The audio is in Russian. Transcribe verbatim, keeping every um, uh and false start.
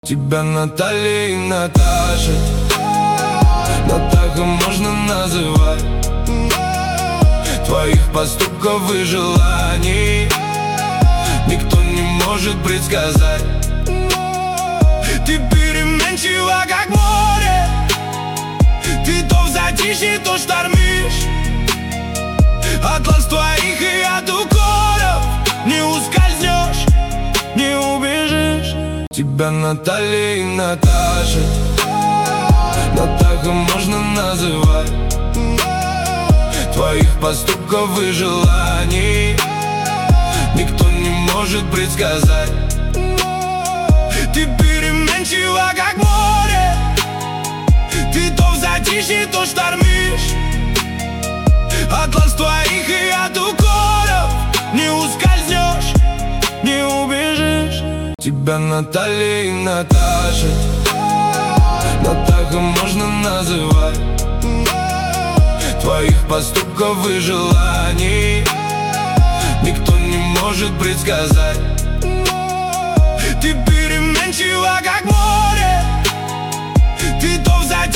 Тебя Наталья и Наташа, Натаха можно называть. Твоих поступков и желаний никто не может предсказать. Ты переменчива, как море, ты то в затишье, то штормишь. От глаз твоих и от укоров не ускользнешь, не убежишь. Тебя Наталья и Наташа, Натаха можно называть. Твоих поступков и желаний никто не может предсказать. Ты переменчива, как море, ты то в затишье, то штормишь. От глаз твоих и от укоров не ускользнешь, не убежишь. Тебя Наталья и Наташа, Натаха можно называть. Твоих поступков и желаний никто не может предсказать. Ты переменчива, как море.